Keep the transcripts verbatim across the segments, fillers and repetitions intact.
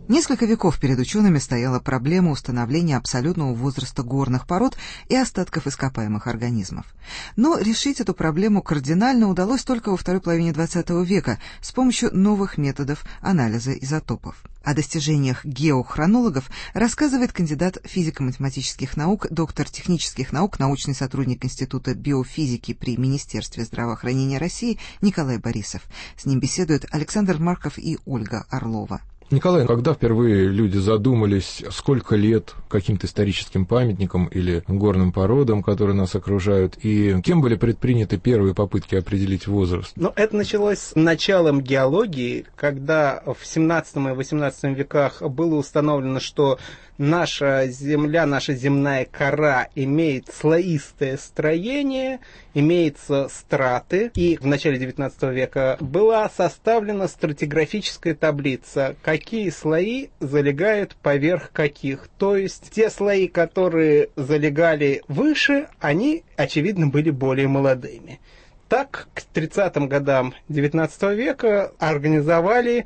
Несколько веков перед учеными стояла проблема установления абсолютного возраста горных пород и остатков ископаемых организмов. Но решить эту проблему кардинально удалось только во второй половине двадцатого века с помощью новых методов анализа изотопов. О достижениях геохронологов рассказывает кандидат физико-математических наук, доктор технических наук, научный сотрудник Института биофизики при Министерстве здравоохранения России Николай Борисов. С ним беседуют Александр Марков и Ольга Орлова. Николай, когда впервые люди задумались, сколько лет каким-то историческим памятникам или горным породам, которые нас окружают, и кем были предприняты первые попытки определить возраст? Ну, это началось с началом геологии, когда в семнадцатом и восемнадцатом веках было установлено, что наша Земля, наша земная кора имеет слоистое строение, имеется страты, и в начале девятнадцатого века была составлена стратиграфическая таблица, какие слои залегают поверх каких. То есть те слои, которые залегали выше, они, очевидно, были более молодыми. Так, к тридцатым годам девятнадцатого века организовали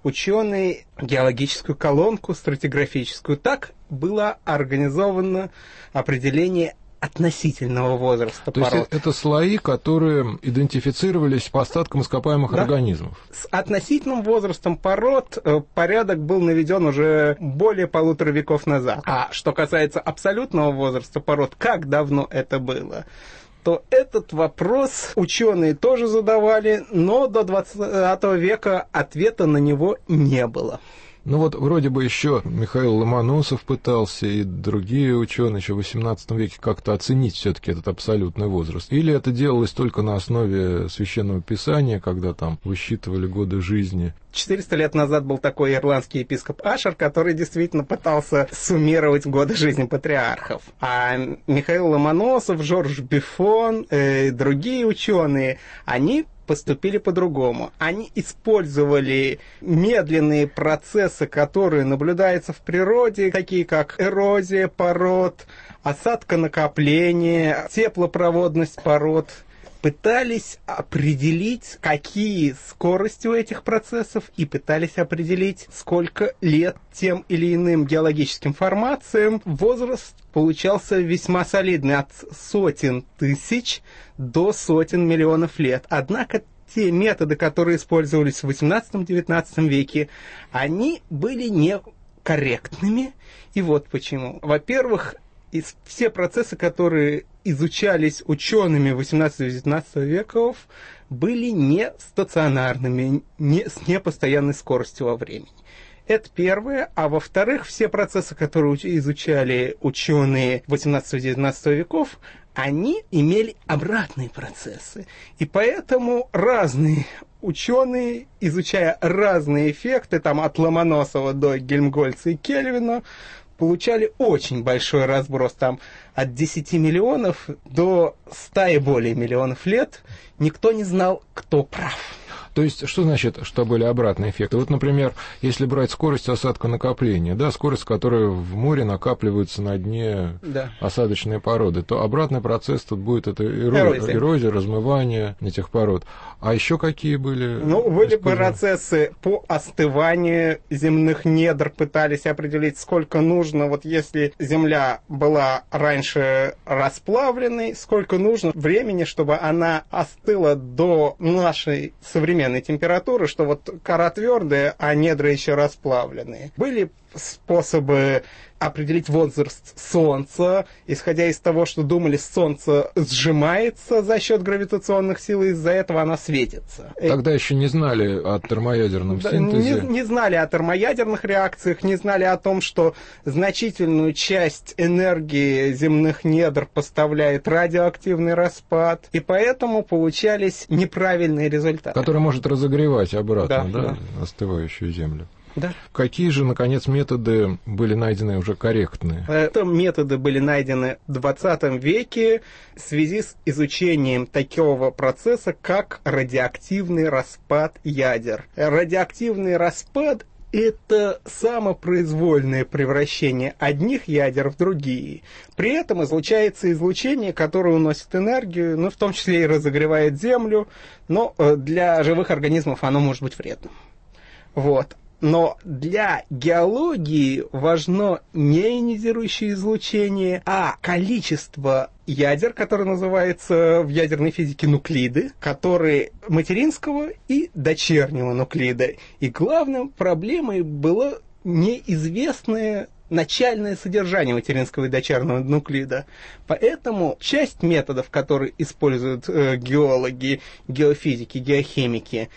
ученые геологическую колонку стратиграфическую. Так было организовано определение относительного возраста То пород. есть это слои, которые идентифицировались по остаткам ископаемых Да. организмов. С относительным возрастом пород э, порядок был наведен уже более полутора веков назад. А что касается абсолютного возраста пород, как давно это было, то этот вопрос ученые тоже задавали, но до двадцатого века ответа на него не было. Ну вот вроде бы еще Михаил Ломоносов пытался и другие ученые еще в восемнадцатом веке как-то оценить все-таки этот абсолютный возраст. Или это делалось только на основе священного писания, когда там высчитывали годы жизни? четыреста лет назад был такой ирландский епископ Ашер, который действительно пытался суммировать годы жизни патриархов. А Михаил Ломоносов, Жорж Биффон и другие ученые, они поступили по-другому. Они использовали медленные процессы, которые наблюдаются в природе, такие как эрозия пород, осадконакопление, теплопроводность пород. Пытались определить, какие скорости у этих процессов, и пытались определить, сколько лет тем или иным геологическим формациям. Возраст получался весьма солидный, от сотен тысяч до сотен миллионов лет. Однако те методы, которые использовались в восемнадцатом-девятнадцатом веке, они были некорректными. И вот почему. Во-первых, все процессы, которые изучались учеными восемнадцатого-девятнадцатого веков, были не стационарными, не, с непостоянной скоростью во времени. Это первое. А во-вторых, все процессы, которые изучали ученые восемнадцатого-девятнадцатого веков, они имели обратные процессы. И поэтому разные ученые, изучая разные эффекты, там от Ломоносова до Гельмгольца и Кельвина, получали очень большой разброс, там от десяти миллионов до ста и более миллионов лет. Никто не знал, кто прав. То есть, что значит, что были обратные эффекты? Вот, например, если брать скорость осадка накопления, да, скорость, которая в море накапливается на дне да. осадочной породы, то обратный процесс тут будет это эро... эрозия. эрозия, размывание этих пород. А еще какие были? Ну, были процессы по остыванию земных недр, пытались определить, сколько нужно, вот если земля была раньше расплавленной, сколько нужно времени, чтобы она остыла до нашей современной температуры, что вот кора твердая, а недра еще расплавленные. Были способы определить возраст Солнца, исходя из того, что думали, Солнце сжимается за счет гравитационных сил, и из-за этого оно светится. Тогда еще не знали о термоядерном да, синтезе. Не, не знали о термоядерных реакциях, не знали о том, что значительную часть энергии земных недр поставляет радиоактивный распад, и поэтому получались неправильные результаты. Который может разогревать обратно, да, да, да. остывающую землю. Да. Какие же, наконец, методы были найдены уже корректные? Это методы были найдены в двадцатом веке в связи с изучением такого процесса, как радиоактивный распад ядер. Радиоактивный распад – это самопроизвольное превращение одних ядер в другие. При этом излучается излучение, которое уносит энергию, ну, в том числе и разогревает Землю, но для живых организмов оно может быть вредным. Вот. Но для геологии важно не ионизирующее излучение, а количество ядер, которое называется в ядерной физике нуклиды, которые материнского и дочернего нуклида. И главной проблемой было неизвестное начальное содержание материнского и дочернего нуклида. Поэтому часть методов, которые используют э, геологи, геофизики, геохимики,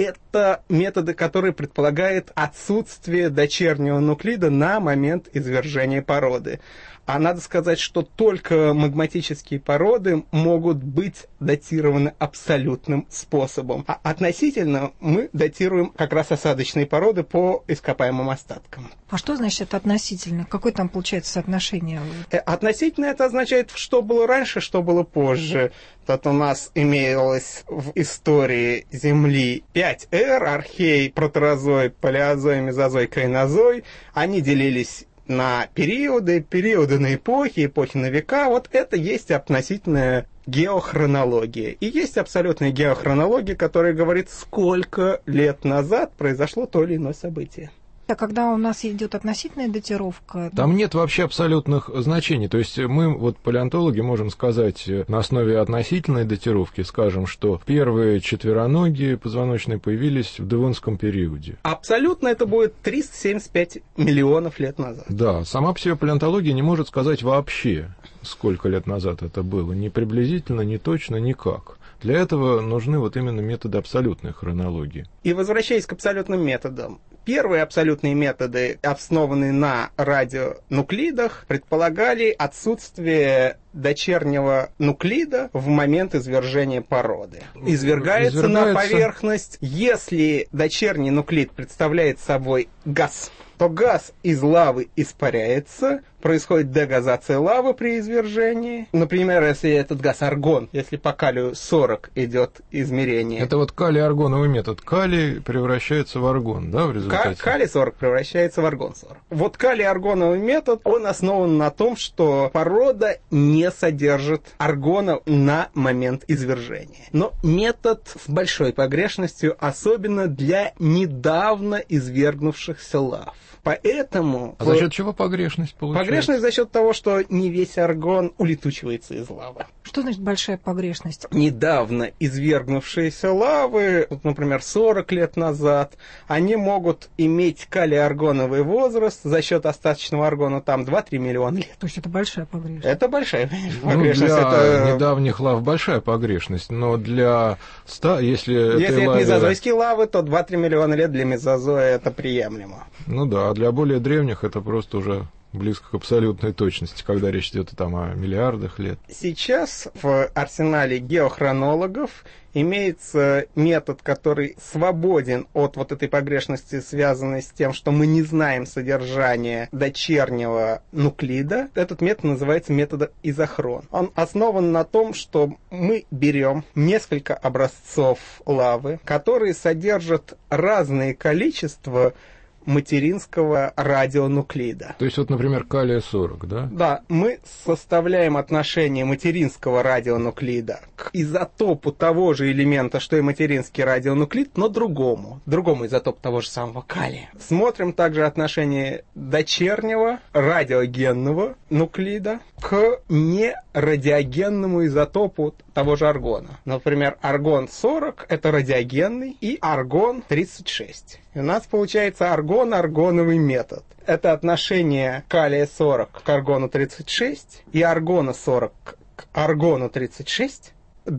это методы, которые предполагают отсутствие дочернего нуклида на момент извержения породы. А надо сказать, что только магматические породы могут быть датированы абсолютным способом. А относительно мы датируем как раз осадочные породы по ископаемым остаткам. А что значит относительно? Какое там получается соотношение? Относительно это означает, что было раньше, что было позже. Тут у нас имелось в истории Земли пять эр, архей, протерозой, палеозой, мезозой, кайнозой. Они делились на периоды, периоды на эпохи, эпохи на века. Вот это есть относительная геохронология. И есть абсолютная геохронология, которая говорит, сколько лет назад произошло то или иное событие. А когда у нас идет относительная датировка... Там нет вообще абсолютных значений. То есть мы, вот палеонтологи, можем сказать на основе относительной датировки, скажем, что первые четвероногие позвоночные появились в Девонском периоде. Абсолютно это будет триста семьдесят пять миллионов лет назад. Да, сама по себе палеонтология не может сказать вообще, сколько лет назад это было. Ни приблизительно, ни точно, никак. Для этого нужны вот именно методы абсолютной хронологии. И возвращаясь к абсолютным методам. Первые абсолютные методы, основанные на радионуклидах, предполагали отсутствие дочернего нуклида в момент извержения породы. Извергается, Извергается на поверхность, если дочерний нуклид представляет собой газ, то газ из лавы испаряется, происходит дегазация лавы при извержении. Например, если этот газ аргон, если по калию сорок идет измерение. Это вот калий-аргоновый метод. Калий превращается в аргон, да, в результате? Калий сорок превращается в аргон сорок. Вот калий-аргоновый метод, он основан на том, что порода не содержит аргона на момент извержения. Но метод с большой погрешностью, особенно для недавно извергнувшихся лав. Поэтому... А за счет чего погрешность получается? Погрешность за счет того, что не весь аргон улетучивается из лавы. Что значит большая погрешность? Недавно извергнувшиеся лавы, например, сорок лет назад, они могут иметь калий-аргоновый возраст за счет остаточного аргона там два-три миллиона лет. То есть это большая погрешность? Это большая ну, погрешность. Для это... недавних лав большая погрешность, но для ста, если... Если это лаве... мезозойские лавы, то два-три миллиона лет для мезозоя это приемлемо. Ну да, а для более древних это просто уже близко к абсолютной точности, когда речь идет там о миллиардах лет. Сейчас в арсенале геохронологов имеется метод, который свободен от вот этой погрешности, связанной с тем, что мы не знаем содержание дочернего нуклида. Этот метод называется методом изохрон. Он основан на том, что мы берем несколько образцов лавы, которые содержат разные количества материнского радионуклида. То есть, вот, например, калия сорок, да? Да, мы составляем отношение материнского радионуклида к изотопу того же элемента, что и материнский радионуклид, но другому, другому изотопу того же самого калия. Смотрим также отношение дочернего радиогенного нуклида к нерадиогенному изотопу того же аргона. Например, аргон сорок – это радиогенный, и аргон тридцать шесть. И у нас получается аргон-аргоновый метод. Это отношение калия сорок к аргону тридцать шесть и аргона сорок к аргону тридцать шесть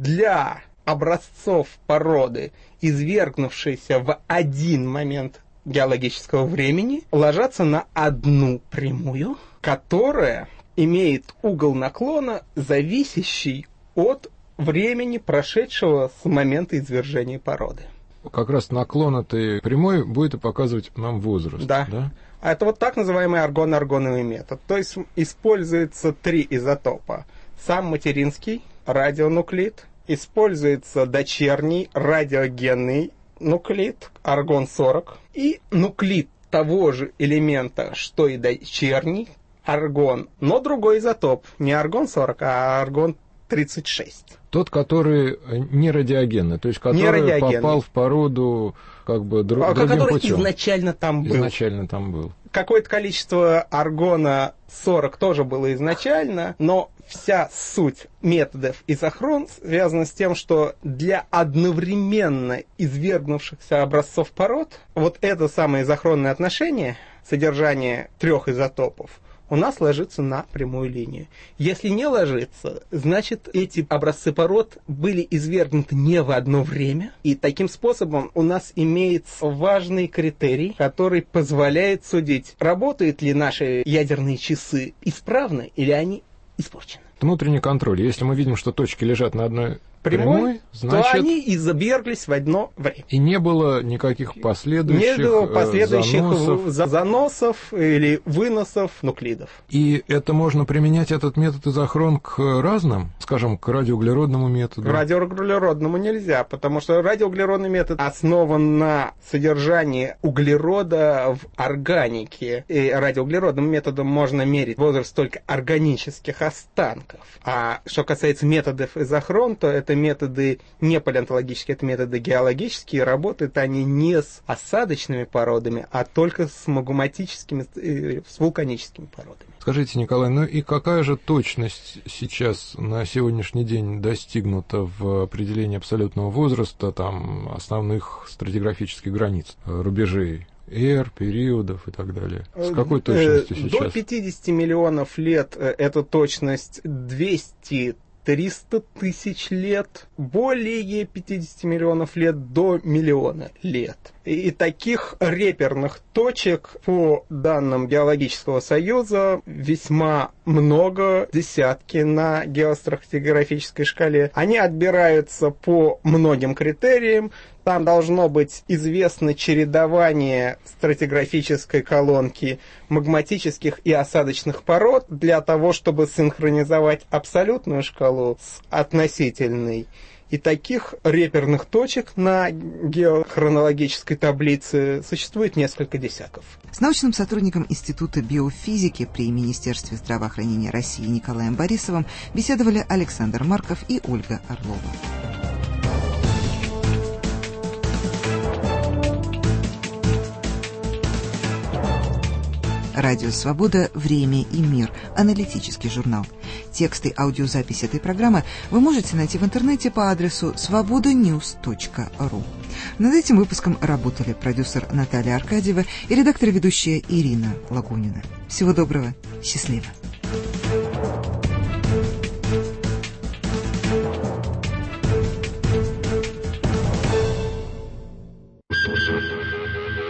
для образцов породы, извергнувшейся в один момент геологического времени, ложатся на одну прямую, которая имеет угол наклона, зависящий от времени, прошедшего с момента извержения породы. Как раз наклон этой прямой будет и показывать нам возраст. Да. да? А это вот так называемый аргон-аргоновый метод. То есть используется три изотопа. Сам материнский радионуклид, используется дочерний радиогенный нуклид, аргон сорок, и нуклид того же элемента, что и дочерний, аргон, но другой изотоп. Не аргон сорок, а аргон тридцать шесть. Тот, который не радиогенный, то есть который попал в породу как бы друг, а, другим который путем. изначально там был. Изначально там был. Какое-то количество аргона сорок тоже было изначально, но вся суть методов изохрон связана с тем, что для одновременно извергнувшихся образцов пород вот это самое изохронное отношение, содержание трех изотопов, у нас ложится на прямую линию. Если не ложится, значит, эти образцы пород были извергнуты не в одно время. И таким способом у нас имеется важный критерий, который позволяет судить, работают ли наши ядерные часы исправно или они испорчены. Внутренний контроль. Если мы видим, что точки лежат на одной прямой, прямой, значит, то они изверглись в одно время. И не было никаких последующих, не было последующих заносов. заносов или выносов нуклидов. И это можно применять, этот метод изохрон, к разным, скажем, к радиоуглеродному методу? К радиоуглеродному нельзя, потому что радиоуглеродный метод основан на содержании углерода в органике. И радиоуглеродным методом можно мерить возраст только органических останков. А что касается методов изохрон, то это методы не палеонтологические, это методы геологические. Работают они не с осадочными породами, а только с магматическими, с вулканическими породами. Скажите, Николай, ну и какая же точность сейчас на сегодняшний день достигнута в определении абсолютного возраста, там, основных стратиграфических границ, рубежей? Эр, периодов и так далее. С какой точностью сейчас? До пятидесяти миллионов лет эта точность двести триста тысяч лет, более пятидесяти миллионов лет до миллиона лет. И таких реперных точек по данным Геологического союза весьма много, десятки на геостратиграфической шкале. Они отбираются по многим критериям. Там должно быть известно чередование стратиграфической колонки магматических и осадочных пород для того, чтобы синхронизовать абсолютную шкалу с относительной. И таких реперных точек на геохронологической таблице существует несколько десятков. С научным сотрудником Института биофизики при Министерстве здравоохранения России Николаем Борисовым беседовали Александр Марков и Ольга Орлова. Радио «Свобода. Время и мир». Аналитический журнал. Тексты и аудиозапись этой программы вы можете найти в интернете по адресу свобода ньюс точка ру. Над этим выпуском работали продюсер Наталья Аркадьева и редактор-ведущая Ирина Лагунина. Всего доброго. Счастливо.